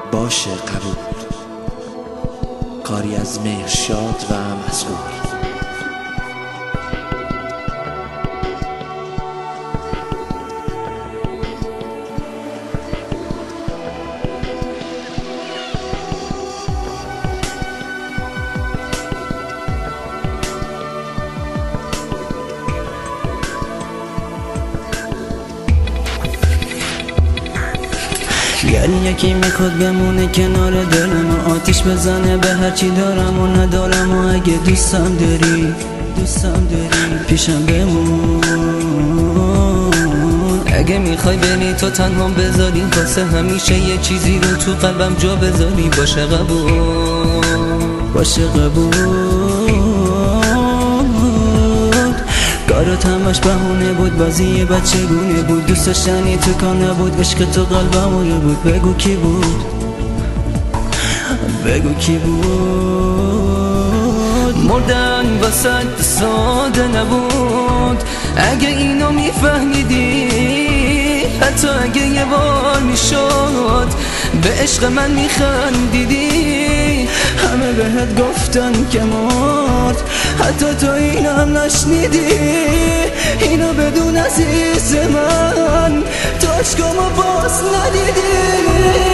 باشه قبول، کاری از مهرشاد و مسئول. یعنی یکی میخواد بمونه کنار دلم و آتیش بزنه به هرچی دارم و ندارم و اگه دوستم داری پیشم بمون. اگه میخوای بری تو تنها بذاری واسه همیشه یه چیزی رو تو قلبم جا بذاری. باشه قبول کارات همش بهونه بود، بازی بچگونه بود، دوست داشتنی تو کار نبود، عشق تو قلبم روی بود. بگو کی بود مردن واسه ساده نبود. اگه اینو میفهمیدی حتی اگه یه بار میشد به عشق من میخندیدی. همه بهت گفتن که مرد حتی تو اینم نشنیدی. اینو بدون عزیز من تو عشقمو باز ندیدی.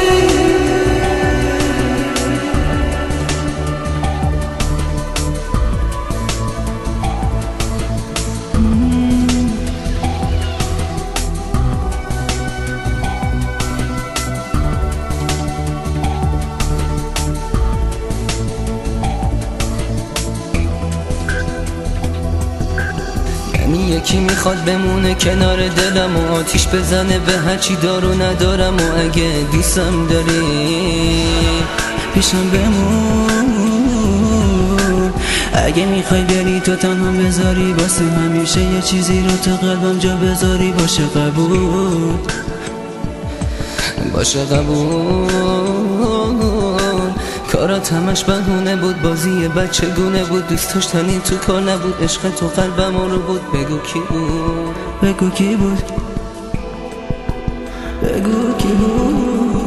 یکی میخواد بمونه کنار دلم و آتیش بزنه به هرچی دار و ندارم و اگه دوستم داری پیشم بمون. اگه میخوای بری تو تنها بذاری واسه همیشه یه چیزی رو تو قلبم جا بذاری. باشه قبول کارات همش بهونه بود، بازی بچگونه بود، دوست داشتنی تو کار نبود، عشق تو قلبم رو بود. بگو کی بود